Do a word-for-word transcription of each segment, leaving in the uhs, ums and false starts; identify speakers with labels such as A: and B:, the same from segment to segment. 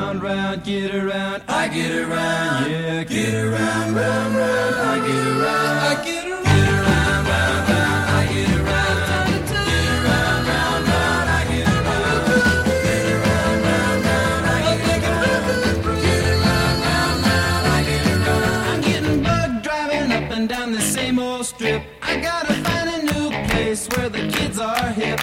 A: round, round, get around, I get around, yeah, get around, round, round, I get around, I get around, get around, round, round, I get around, get around, round, round, I get around, get around, round, round, I get around, get around, round, round, I get around. I'm getting bugged driving up and down the same old strip. I gotta find a new place where the kids are hip.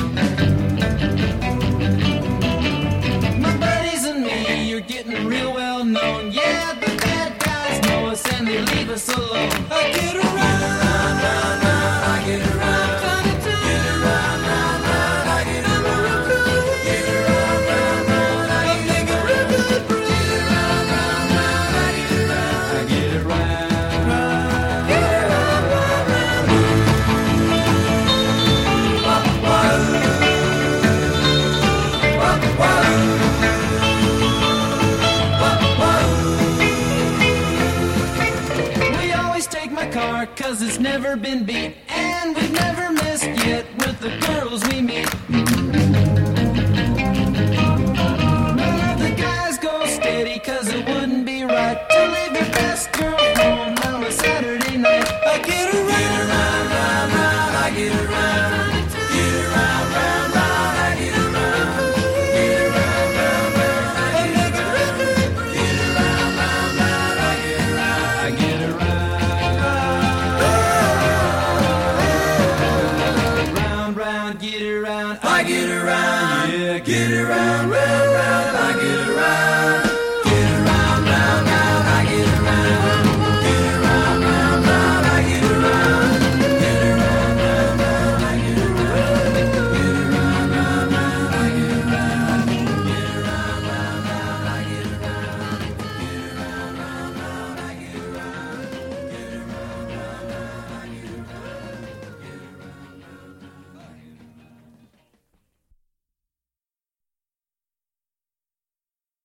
A: Getting real well known, yeah, the bad guys know us and they leave us alone. I get around, round, round, round, I get around, get around, round, round, I get around, get around, round, round, I get around, get around, round, round, I get around, I get around, get around, round, round, wah, wah, wah. Cause it's never been beat, and we've never